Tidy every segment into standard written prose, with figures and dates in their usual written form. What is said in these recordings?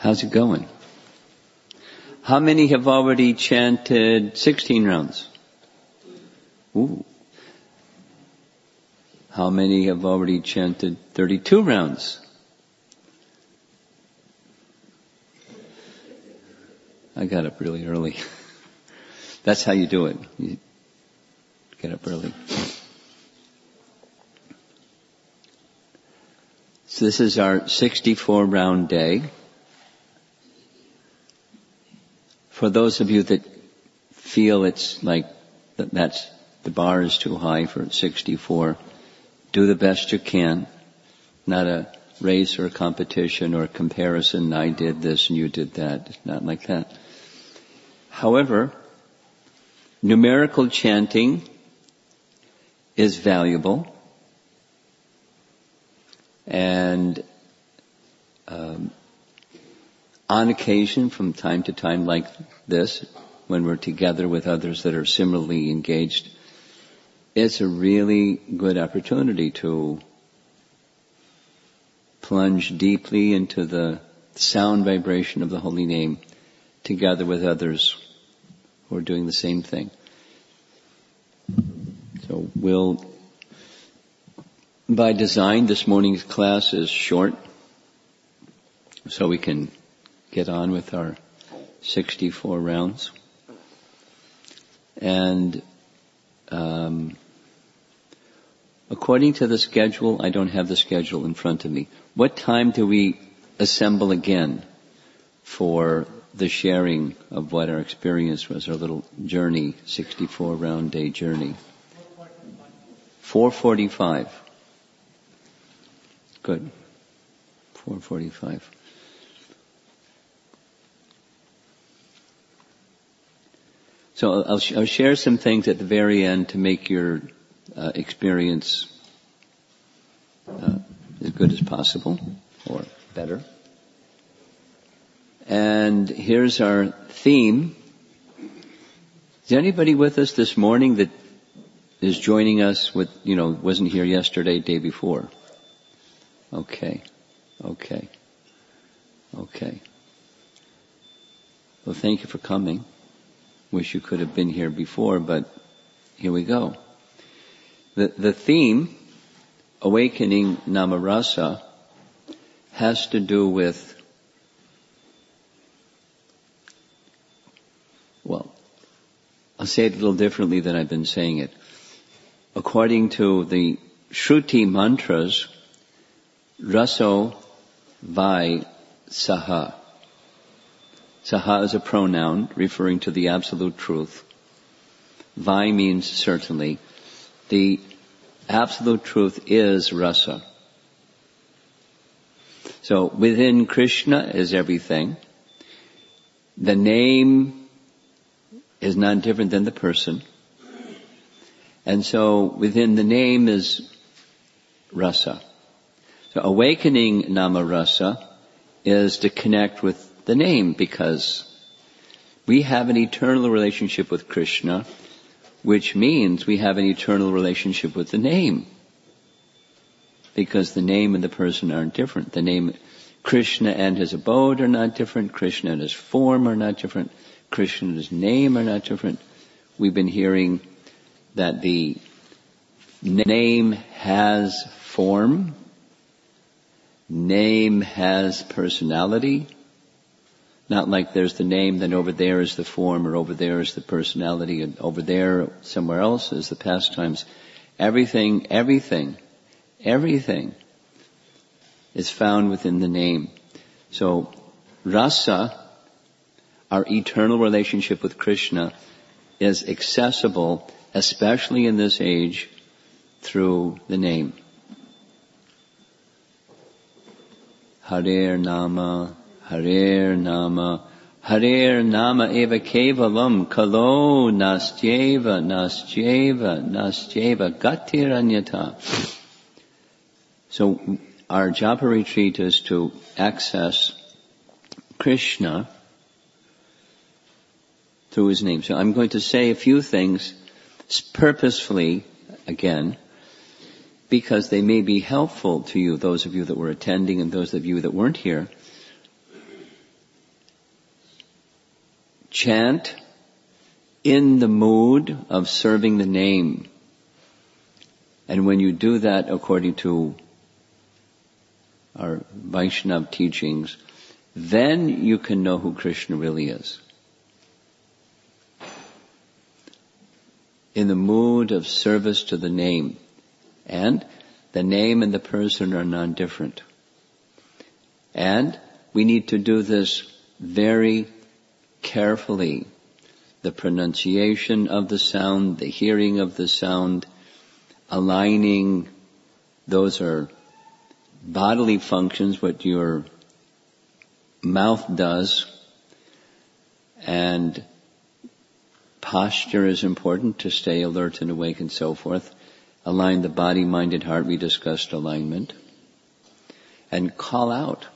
How's it going? How many have already chanted 16 rounds? Ooh. How many have already chanted 32 rounds? I got up really early. That's how you do it. You get up early. So this is our 64 round day. For those of you that feel it's like that's the bar is too high for 64, do the best you can. Not a race or a competition or a comparison. I did this and you did that. It's not like that. However, numerical chanting is valuable. And on occasion, from time to time like this, when we're together with others that are similarly engaged, it's a really good opportunity to plunge deeply into the sound vibration of the holy name together with others who are doing the same thing. So by design, this morning's class is short, so we can get on with our 64 rounds. And according to the schedule, I don't have the schedule in front of me. What time do we assemble again for the sharing of what our experience was, our little journey, 64 round day journey? 4:45. Good. 4:45. So I'll share some things at the very end to make your experience as good as possible, or better. And here's our theme. Is anybody with us this morning that is joining us with, wasn't here yesterday, day before? Okay. Well, thank you for coming. Wish you could have been here before, but here we go. The theme, Awakening Namarasa, has to do with, I'll say it a little differently than I've been saying it. According to the Shruti mantras, Raso Vai Saha. Saha is a pronoun referring to the absolute truth. Vai means certainly. The absolute truth is rasa. So within Krishna is everything. The name is not different than the person. And so within the name is rasa. So awakening Namarasa is to connect with the name, because we have an eternal relationship with Krishna, which means we have an eternal relationship with the name. Because the name and the person aren't different. The name, Krishna and his abode are not different. Krishna and his form are not different. Krishna and his name are not different. We've been hearing that the name has form. Name has personality. Not like there's the name, then over there is the form, or over there is the personality, and over there, somewhere else, is the pastimes. Everything is found within the name. So, rasa, our eternal relationship with Krishna, is accessible, especially in this age, through the name. Hare Nama, Hare Nama, Hare Nama eva kevalam, kalo nastyeva gatiranyata. So our japa retreat is to access Krishna through his name. So I'm going to say a few things purposefully, again, because they may be helpful to you, those of you that were attending and those of you that weren't here. chant in the mood of serving the name. And when you do that according to our Vaishnava teachings, then you can know who Krishna really is. In the mood of service to the name. And the name and the person are non-different. And we need to do this very carefully. The pronunciation of the sound, the hearing of the sound, aligning, those are bodily functions, what your mouth does, and posture is important to stay alert and awake and so forth. Align the body, mind, and heart, we discussed alignment. And call out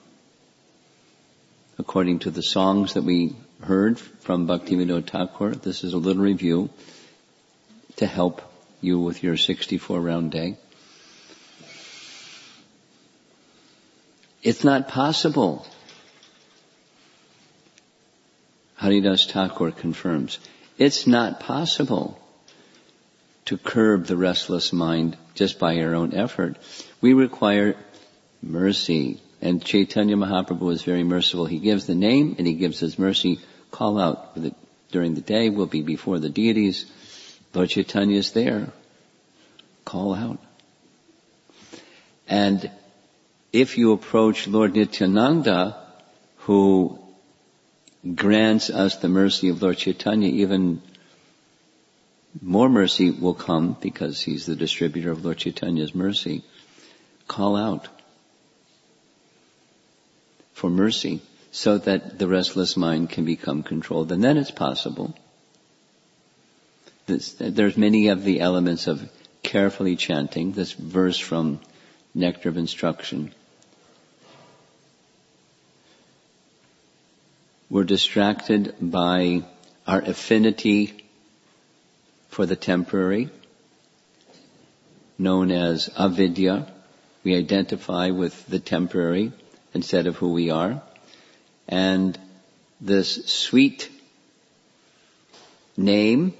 according to the songs that we heard from Bhaktivinoda Thakur. This is a little review to help you with your 64-round day. It's not possible, Haridas Thakur confirms, it's not possible to curb the restless mind just by our own effort. We require mercy. And Chaitanya Mahaprabhu is very merciful. He gives the name and he gives his mercy. Call out during the day. We'll be before the deities. Lord Chaitanya is there. Call out. And if you approach Lord Nityananda, who grants us the mercy of Lord Chaitanya, even more mercy will come because he's the distributor of Lord Chaitanya's mercy. Call out for mercy so that the restless mind can become controlled. And then it's possible. There's many of the elements of carefully chanting. This verse from Nectar of Instruction. We're distracted by our affinity for the temporary, known as avidya. We identify with the temporary instead of who we are. And this sweet name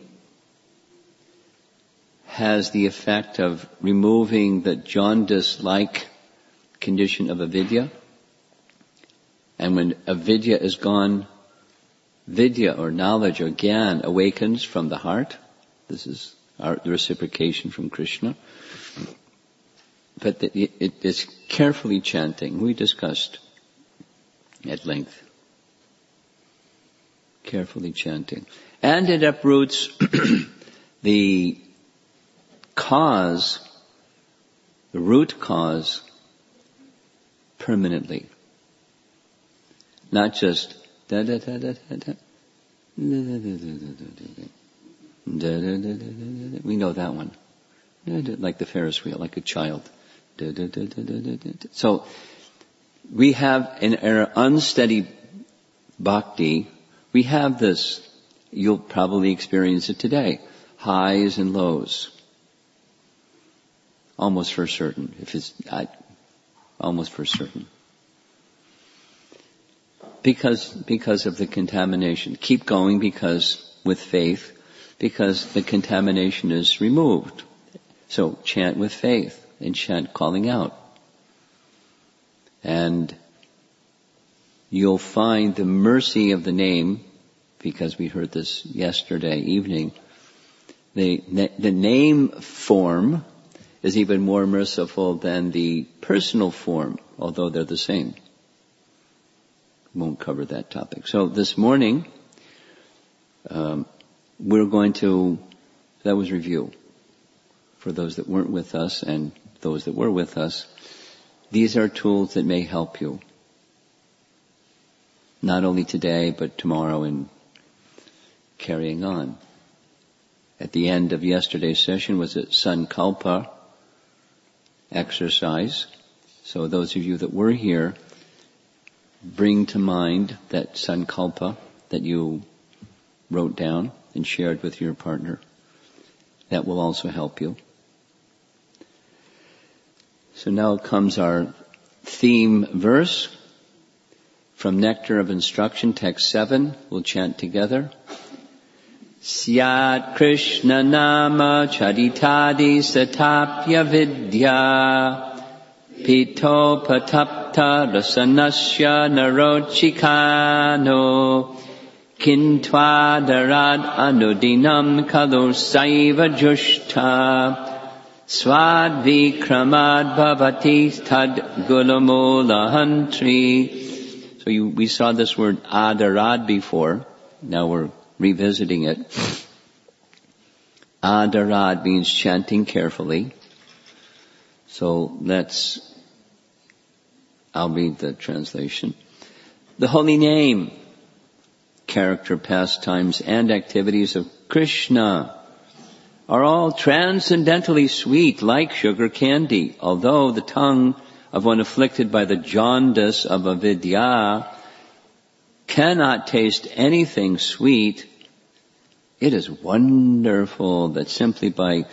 has the effect of removing the jaundice-like condition of avidya. And when avidya is gone, vidya or knowledge or gyan awakens from the heart. This is the reciprocation from Krishna. But it is carefully chanting. We discussed at length. Carefully chanting. And it uproots the cause, the root cause, permanently. Not just da da da da da da. We know that one. Like the Ferris wheel, like a child. So we have in our unsteady bhakti, we have this, you'll probably experience it today, highs and lows. Almost for certain. Almost for certain. Because of the contamination. Keep going with faith, because the contamination is removed. So chant with faith and chant calling out. And you'll find the mercy of the name, because we heard this yesterday evening. The name form is even more merciful than the personal form, although they're the same. Won't cover that topic. So this morning, we're going to, that was review. For those that weren't with us and those that were with us, these are tools that may help you. Not only today, but tomorrow and carrying on. At the end of yesterday's session was a Sankalpa exercise. So those of you that were here, bring to mind that Sankalpa that you wrote down and shared with your partner. That will also help you. So now comes our theme verse from Nectar of Instruction, text 7. We'll chant together. Syat Krishna Nama Charitadi Satapya Vidya Pito Patapta Rasanasya Narochikano Kintva Darad Anudinam Kalu Saiva Jushta Swad Vikramad Bhavati Tad Gulamula Hantri. So we saw this word adarad before. Now we're revisiting it. Adarad means chanting carefully. So I'll read the translation. The holy name, character, pastimes, and activities of Krishna are all transcendently sweet like sugar candy, although the tongue of one afflicted by the jaundice of avidya cannot taste anything sweet. It is wonderful that simply by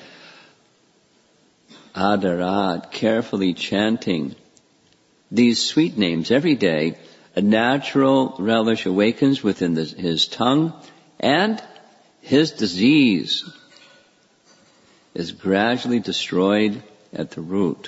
adarad, carefully chanting these sweet names every day, a natural relish awakens within his tongue, and his disease is gradually destroyed at the root.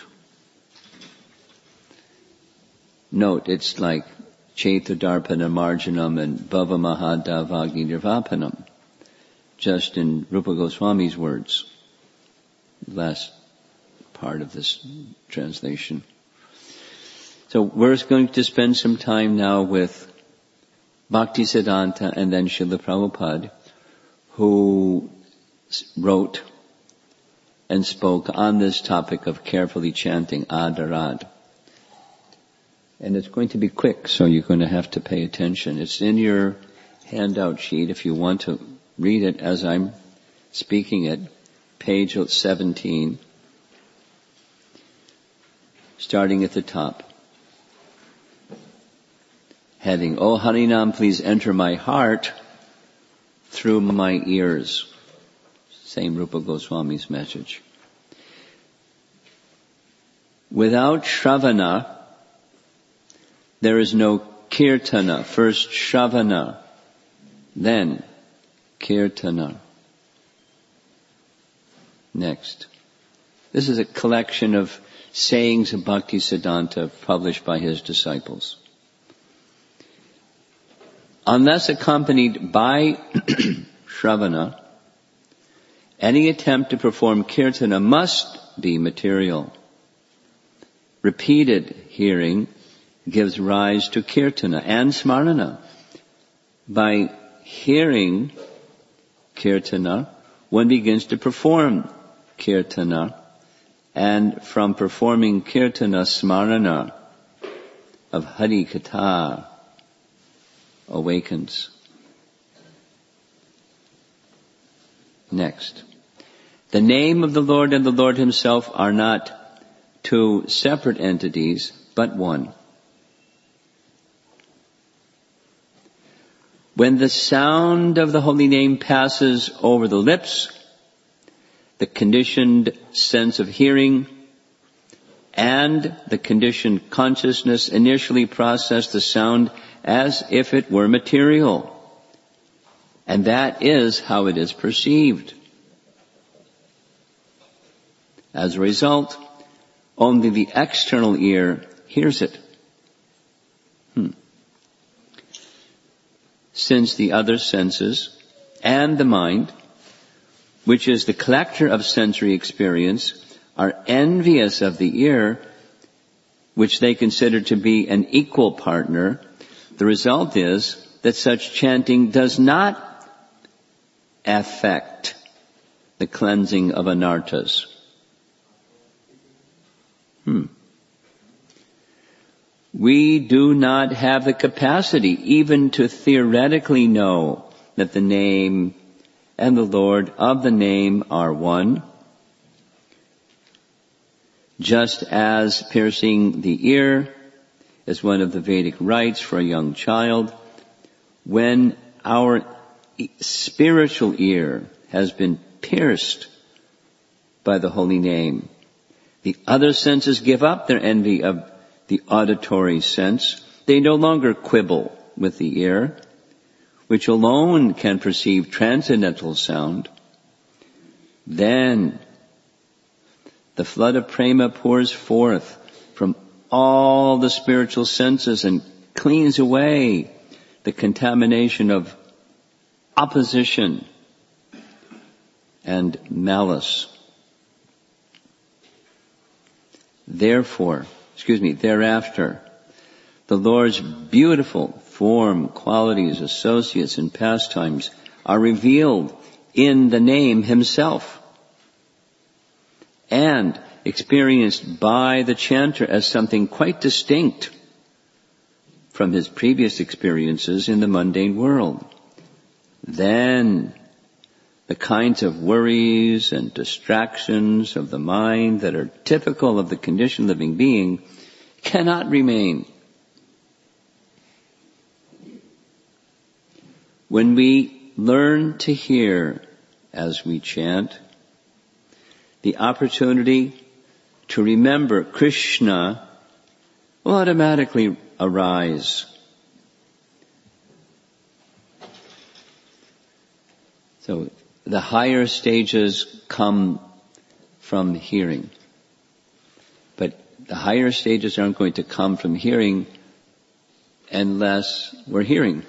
Note, it's like Chaitudarpana Marjanam and Bhava Mahadavagni Nirvapanam, just in Rupa Goswami's words, last part of this translation. So we're going to spend some time now with Bhaktisiddhanta and then Srila Prabhupada, who wrote and spoke on this topic of carefully chanting adarad. And it's going to be quick, so you're going to have to pay attention. It's in your handout sheet if you want to read it as I'm speaking it. Page 17, starting at the top. Heading, O Harinam, please enter my heart through my ears. Same Rupa Goswami's message. Without Shravana, there is no Kirtana. First Shravana, then Kirtana. Next. This is a collection of sayings of Bhaktisiddhanta published by his disciples. Unless accompanied by Shravana, any attempt to perform Kirtana must be material. Repeated hearing gives rise to Kirtana and Smarana. By hearing Kirtana, one begins to perform Kirtana, and from performing Kirtana, Smarana of Hari Katha awakens. Next. The name of the Lord and the Lord himself are not two separate entities, but one. When the sound of the holy name passes over the lips, the conditioned sense of hearing and the conditioned consciousness initially process the sound as if it were material. And that is how it is perceived. As a result, only the external ear hears it. Since the other senses and the mind, which is the collector of sensory experience, are envious of the ear, which they consider to be an equal partner, the result is that such chanting does not affect the cleansing of anarthas. We do not have the capacity even to theoretically know that the name and the Lord of the name are one. Just as piercing the ear is one of the Vedic rites for a young child, when our spiritual ear has been pierced by the holy name, the other senses give up their envy of the auditory sense they no longer quibble with the ear, which alone can perceive transcendental sound. Then the flood of prema pours forth from all the spiritual senses and cleans away the contamination of opposition and malice. Thereafter, the Lord's beautiful form, qualities, associates, and pastimes are revealed in the name himself and experienced by the chanter as something quite distinct from his previous experiences in the mundane world. Then the kinds of worries and distractions of the mind that are typical of the conditioned living being cannot remain. When we learn to hear as we chant, the opportunity to remember Krishna will automatically arise. So the higher stages come from hearing. But the higher stages aren't going to come from hearing unless we're hearing.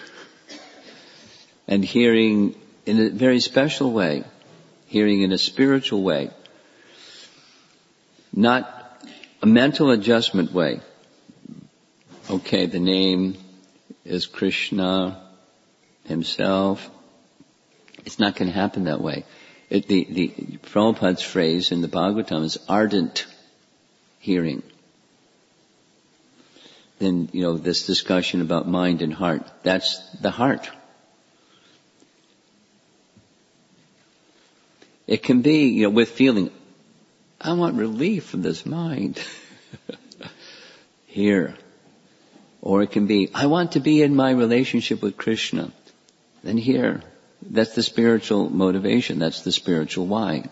And hearing in a very special way. Hearing in a spiritual way. Not a mental adjustment way. Okay, the name is Krishna himself. It's not going to happen that way. The Prabhupada's phrase in the Bhagavatam is ardent hearing. Then, this discussion about mind and heart, that's the heart. It can be, with feeling, I want relief from this mind. Here. Or it can be, I want to be in my relationship with Krishna. Then here. That's the spiritual motivation. That's the spiritual why.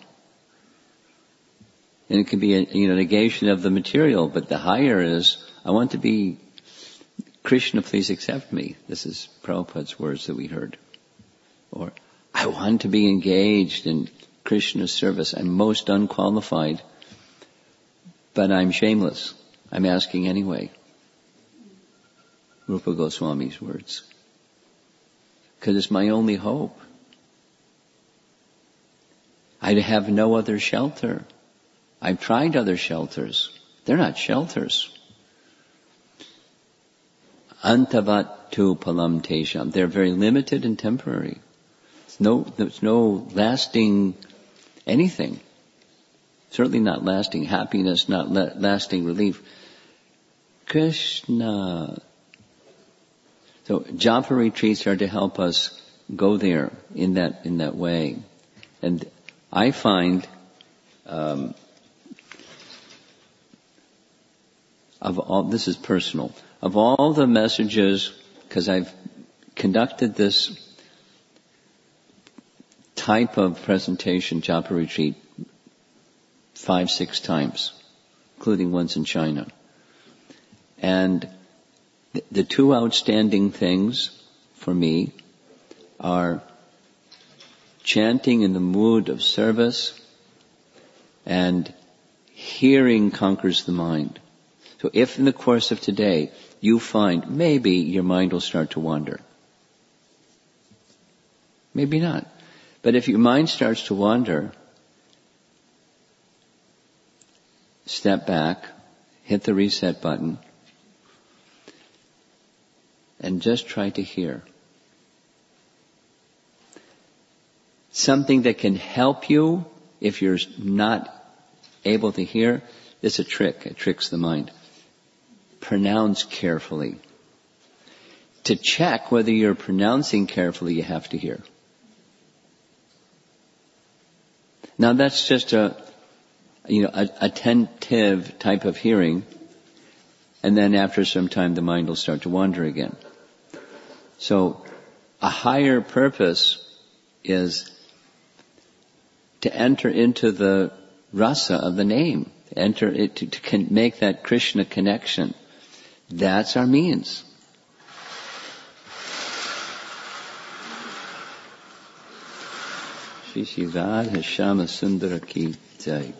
And it can be a negation of the material, but the higher is, I want to be, Krishna, please accept me. This is Prabhupada's words that we heard. Or, I want to be engaged in Krishna's service. I'm most unqualified, but I'm shameless. I'm asking anyway. Rupa Goswami's words. Because it's my only hope. I have no other shelter. I've tried other shelters. They're not shelters. Antavat tu palam tesham. They're very limited and temporary. There's no lasting anything. Certainly not lasting happiness, not lasting relief. Krishna. So japa retreats are to help us go there in that way. And I find this is personal, of all the messages, because I've conducted this type of presentation, japa retreat, 5-6 times, including once in China. And the two outstanding things for me are chanting in the mood of service and hearing conquers the mind. So if in the course of today you find maybe your mind will start to wander, maybe not. But if your mind starts to wander, step back, hit the reset button, and just try to hear. Something that can help you if you're not able to hear is a trick. It tricks the mind. Pronounce carefully. To check whether you're pronouncing carefully, you have to hear. Now that's just a attentive type of hearing, and then after some time the mind will start to wander again. So a higher purpose is to enter into the rasa of the name, to make that Krishna connection, That's our means. Shri Shri Radha Shama Sundara Ki Jai.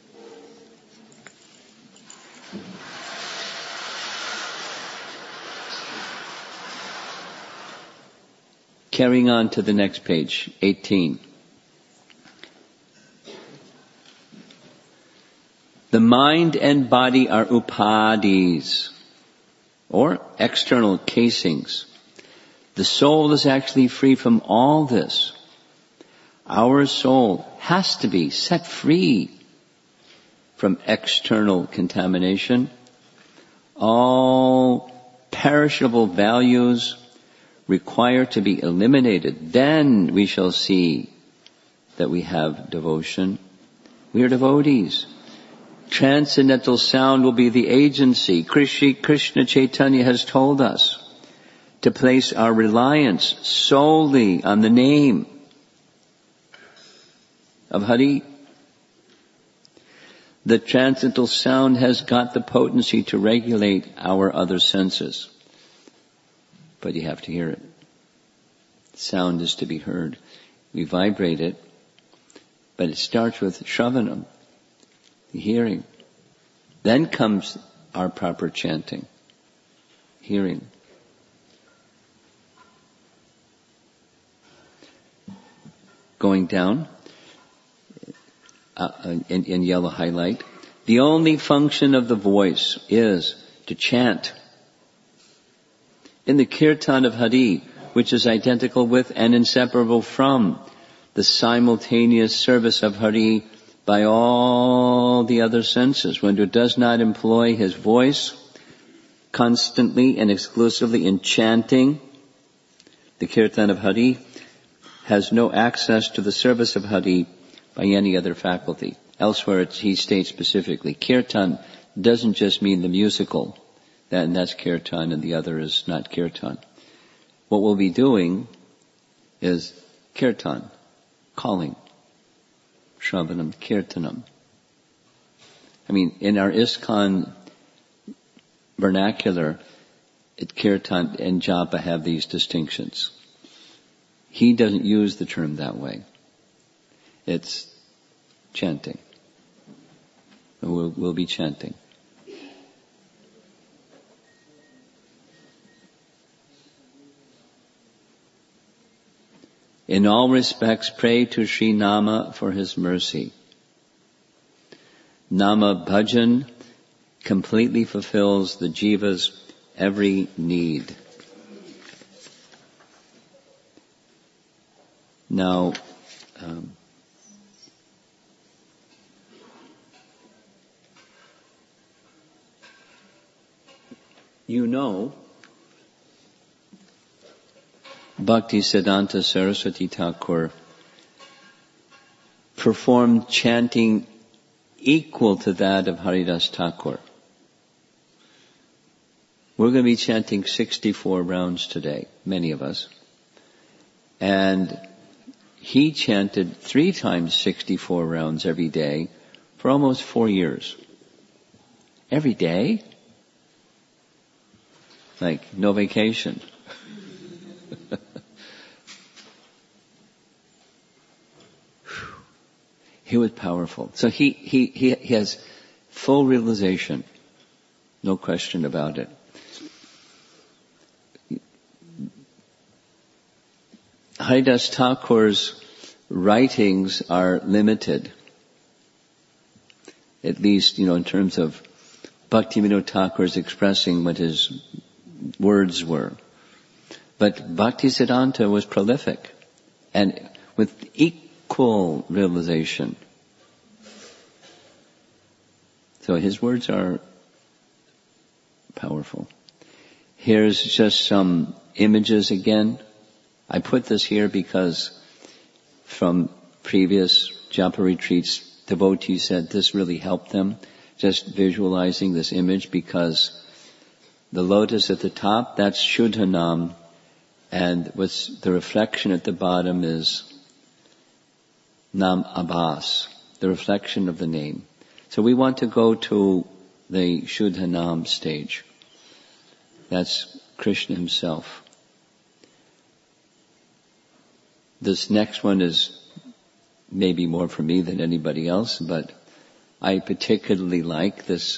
Carrying on to the next page, 18. The mind and body are upadhis, or external casings. The soul is actually free from all this. Our soul has to be set free from external contamination. All perishable values require to be eliminated. Then we shall see that we have devotion. We are devotees. Transcendental sound will be the agency. Krishna Chaitanya has told us to place our reliance solely on the name of Hari. The transcendental sound has got the potency to regulate our other senses. But you have to hear it. Sound is to be heard. We vibrate it, but it starts with Shravanam, the hearing. Then comes our proper chanting, hearing. Going down, in yellow highlight, the only function of the voice is to chant. In the Kirtan of Hari, which is identical with and inseparable from the simultaneous service of Hari by all the other senses, one who does not employ his voice constantly and exclusively in chanting the Kirtan of Hari has no access to the service of Hari by any other faculty. Elsewhere he states specifically, Kirtan doesn't just mean the musical, and that's Kirtan and the other is not Kirtan. What we'll be doing is Kirtan, calling, Shravanam, Kirtanam. I mean, in our ISKCON vernacular, Kirtan and Japa have these distinctions. He doesn't use the term that way. It's chanting. We'll be chanting. In all respects, pray to Sri Nama for his mercy. Nama bhajan completely fulfills the jiva's every need. Now, you know, Bhaktisiddhanta Saraswati Thakur performed chanting equal to that of Haridas Thakur. We're going to be chanting 64 rounds today, many of us. And he chanted 3 times 64 rounds every day for almost 4 years. Every day? Like, no vacation. He was powerful. So he has full realization. No question about it. Haridas Thakur's writings are limited. At least, in terms of Bhaktivinoda Thakur's expressing what his words were. But Bhaktisiddhanta was prolific and with equal realization. So his words are powerful. Here's just some images again. I put this here because from previous japa retreats, devotees said this really helped them, just visualizing this image, because the lotus at the top, that's Shuddhanam, and what's the reflection at the bottom is Nam Abhas, the reflection of the name. So we want to go to the Shuddhanam stage. That's Krishna himself. This next one is maybe more for me than anybody else, but I particularly like this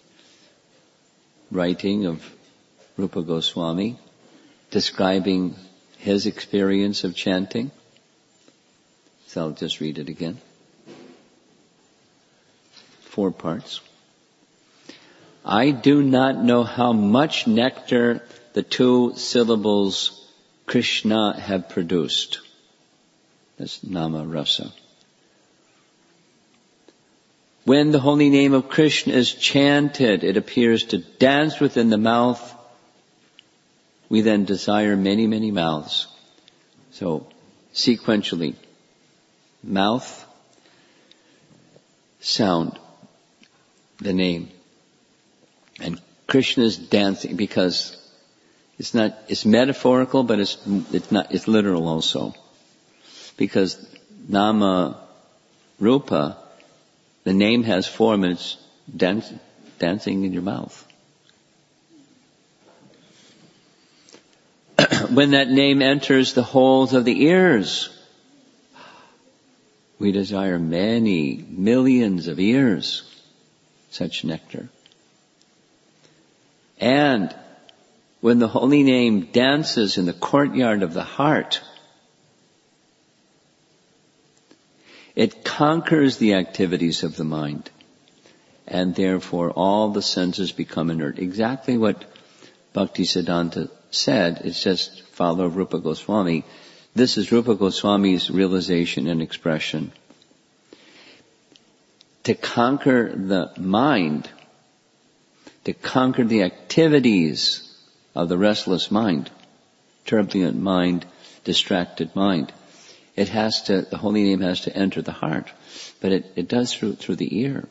writing of Rupa Goswami describing his experience of chanting. So I'll just read it again. 4 parts. I do not know how much nectar the 2 syllables Krishna have produced. That's nama rasa. When the holy name of Krishna is chanted, it appears to dance within the mouth. We then desire many, many mouths. So, sequentially, mouth, sound, the name. And Krishna is dancing because it's metaphorical, but it's literal also. Because nama rupa, the name has form and it's dancing in your mouth. When that name enters the holes of the ears, we desire many millions of ears, such nectar. And when the holy name dances in the courtyard of the heart, it conquers the activities of the mind, and therefore all the senses become inert. Exactly what Bhaktisiddhanta said, it's just follow Rupa Goswami. This is Rupa Goswami's realization and expression. To conquer the mind, to conquer the activities of the restless mind, turbulent mind, distracted mind, the holy name has to enter the heart. But it does through the ear,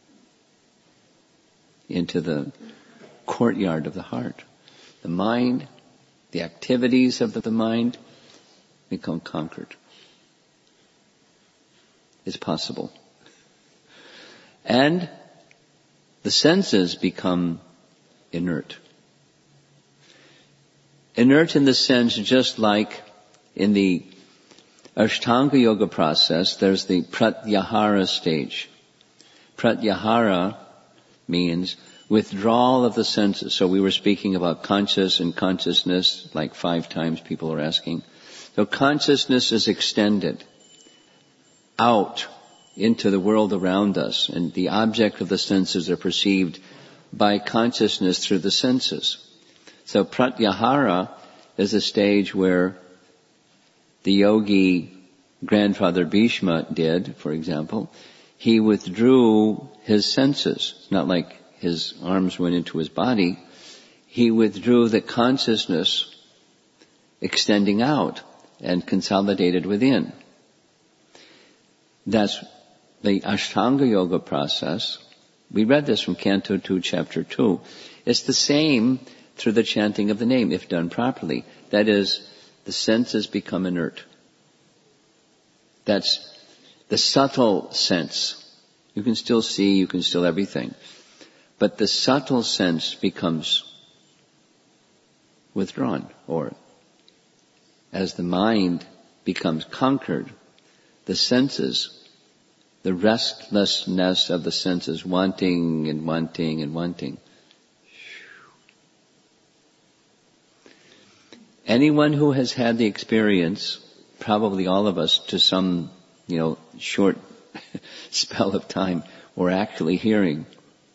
into the courtyard of the heart. The mind, the activities of the mind become conquered. It's possible. And the senses become inert. Inert in the sense just like in the Ashtanga Yoga process, there's the Pratyahara stage. Pratyahara means withdrawal of the senses. So we were speaking about conscious and consciousness, like 5 times people are asking. So consciousness is extended out into the world around us, and the object of the senses are perceived by consciousness through the senses. So Pratyahara is a stage where the yogi grandfather Bhishma did, for example. He withdrew his senses. It's not like his arms went into his body. He withdrew the consciousness extending out and consolidated within. That's the Ashtanga Yoga process. We read this from Canto 2, Chapter 2. It's the same through the chanting of the name, if done properly. That is, the senses become inert. That's the subtle sense. You can still see, you can still everything. But the subtle sense becomes withdrawn, or as the mind becomes conquered, the senses, the restlessness of the senses, wanting and wanting and wanting. Anyone who has had the experience, probably all of us to some, short spell of time, we're actually hearing.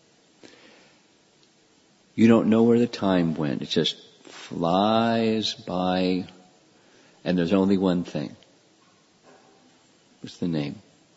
You don't know where the time went. It just flies by, and there's only one thing. What's the name?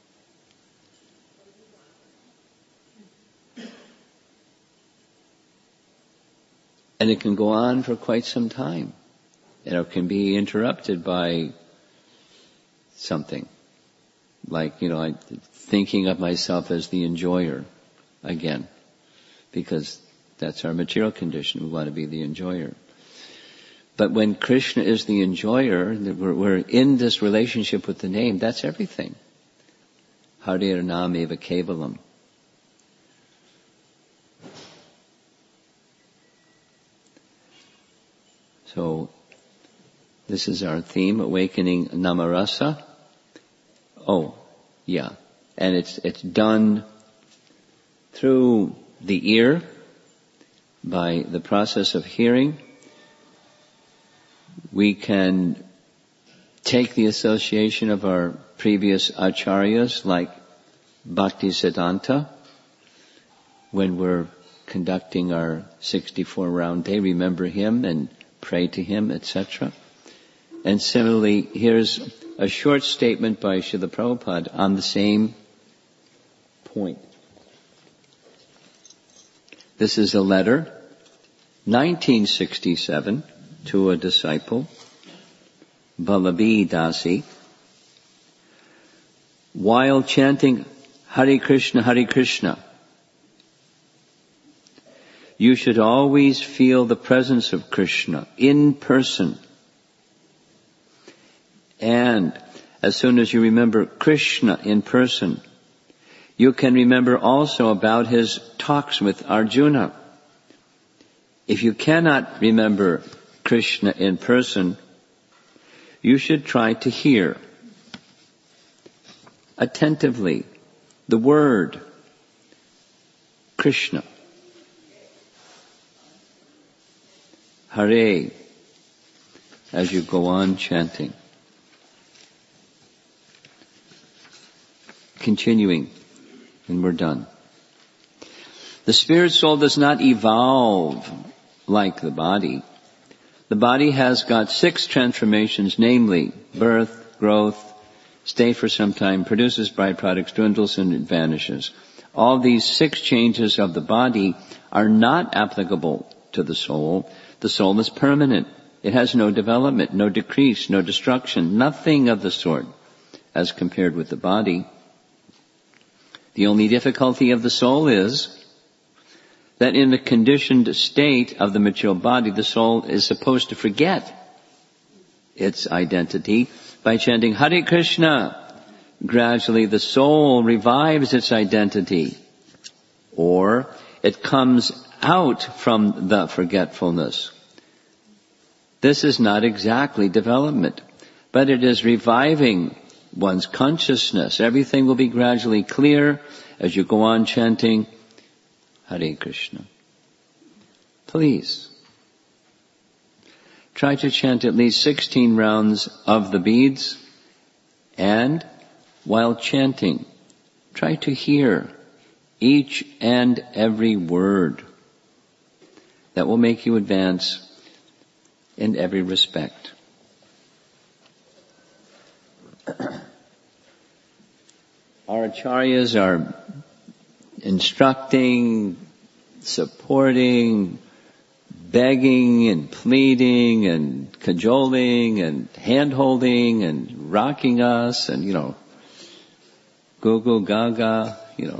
And it can go on for quite some time. And it can be interrupted by something. Like, I'm thinking of myself as the enjoyer again. Because that's our material condition. We want to be the enjoyer. But when Krishna is the enjoyer, we're in this relationship with the name, that's everything. Harira nameva kevalam. So this is our theme, awakening namarasa. Oh, yeah. And it's done through the ear by the process of hearing. We can take the association of our previous acharyas like Bhaktisiddhanta when we're conducting our 64 round day, remember him and pray to him, etc. And similarly, here's a short statement by Srila Prabhupada on the same point. This is a letter, 1967, to a disciple, Vallabhi Dasi. While chanting Hare Krishna, you should always feel the presence of Krishna in person. And as soon as you remember Krishna in person, you can remember also about his talks with Arjuna. If you cannot remember Krishna in person, you should try to hear attentively the word Krishna. Hare, as you go on chanting. Continuing, and we're done. The spirit soul does not evolve like the body. The body has got 6 transformations, namely birth, growth, stay for some time, produces byproducts, dwindles, and it vanishes. All these 6 changes of the body are not applicable to the soul. The soul is permanent. It has no development, no decrease, no destruction, nothing of the sort as compared with the body. The only difficulty of the soul is that in the conditioned state of the material body, the soul is supposed to forget its identity by chanting Hare Krishna. Gradually the soul revives its identity, or it comes out from the forgetfulness. This is not exactly development, but it is reviving one's consciousness. Everything will be gradually clear as you go on chanting Hare Krishna. Please try to chant at least 16 rounds of the beads, and while chanting, try to hear each and every word. That will make you advance in every respect. Our acharyas are instructing, supporting, begging and pleading and cajoling and hand-holding and rocking us and, go gaga,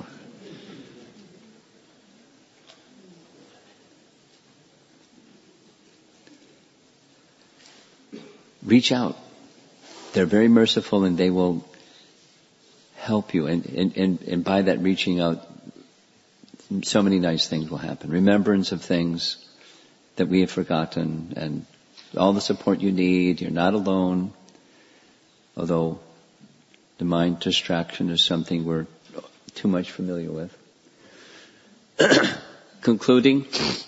Reach out. They're very merciful and they will help you. And by that reaching out, so many nice things will happen. Remembrance of things that we have forgotten and all the support you need. You're not alone. Although the mind distraction is something we're too much familiar with. Concluding,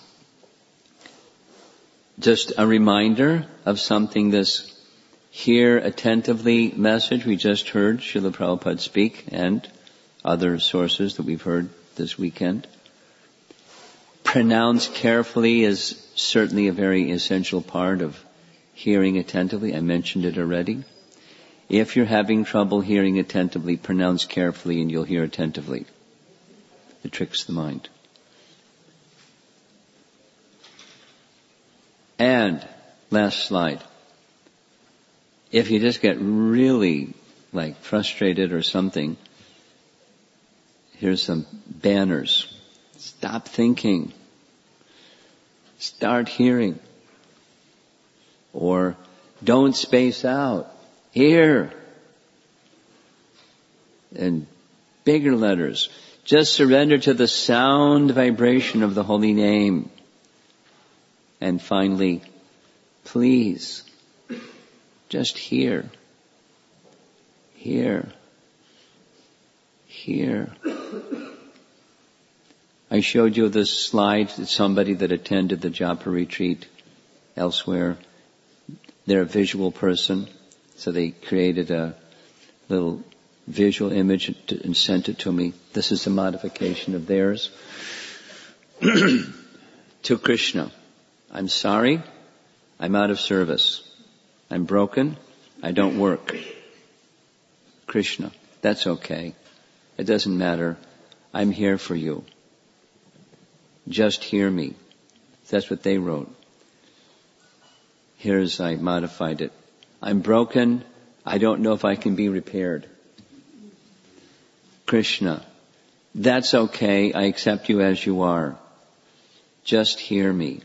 just a reminder of something, this hear attentively message we just heard Srila Prabhupada speak and other sources that we've heard this weekend. Pronounce carefully is certainly a very essential part of hearing attentively. I mentioned it already. If you're having trouble hearing attentively, pronounce carefully and you'll hear attentively. It tricks the mind. And, last slide. If you just get really frustrated or something, here's some banners. Stop thinking. Start hearing. Or don't space out. Hear. And bigger letters. Just surrender to the sound vibration of the holy name. And finally, Please, just here. Here. Here. I showed you this slide that somebody that attended the Japa retreat elsewhere. They're a visual person, so they created a little visual image and sent it to me. This is a modification of theirs. To Krishna, I'm sorry, I'm out of service. I'm broken, I don't work. Krishna, that's okay. It doesn't matter. I'm here for you. Just hear me. That's what they wrote. Here's, I modified it. I'm broken, I don't know if I can be repaired. Krishna, that's okay, I accept you as you are. Just hear me.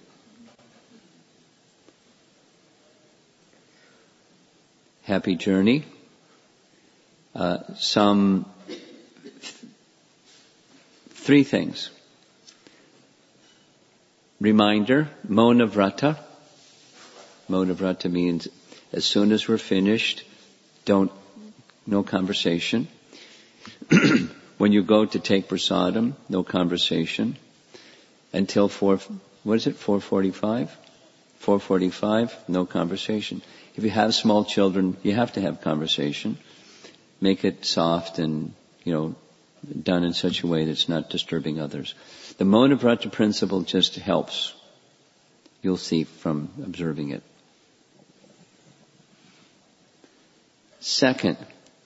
Happy journey. Some three things. Reminder, Mona Vrata. Mona Vrata means as soon as we're finished, no conversation. When you go to take prasadam, no conversation. Until 4:45? 4:45, no conversation. If you have small children, you have to have conversation. Make it soft and, done in such a way that it's not disturbing others. The Mona Vrata principle just helps. You'll see from observing it. Second,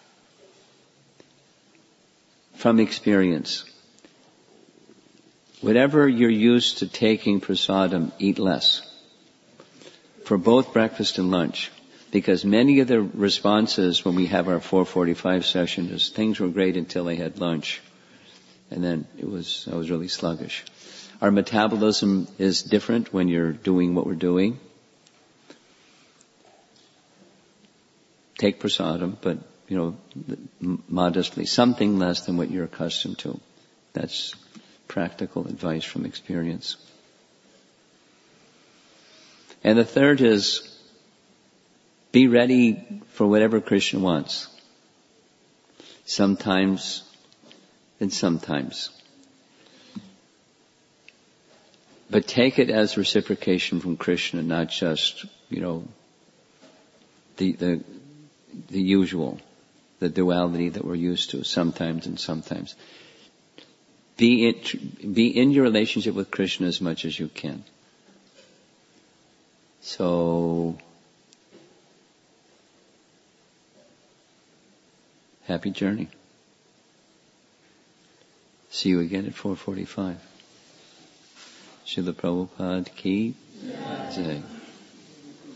from experience, whatever you're used to taking prasadam, eat less. For both breakfast and lunch. Because many of the responses when we have our 4:45 session is things were great until I had lunch. And then I was really sluggish. Our metabolism is different when you're doing what we're doing. Take prasadam, but, modestly, something less than what you're accustomed to. That's practical advice from experience. And the third is, be ready for whatever Krishna wants. Sometimes and sometimes. But take it as reciprocation from Krishna, not just, the usual, the duality that we're used to, sometimes and sometimes. Be in your relationship with Krishna as much as you can. So, happy journey. See you again at 4:45. Srila Prabhupada ki jai.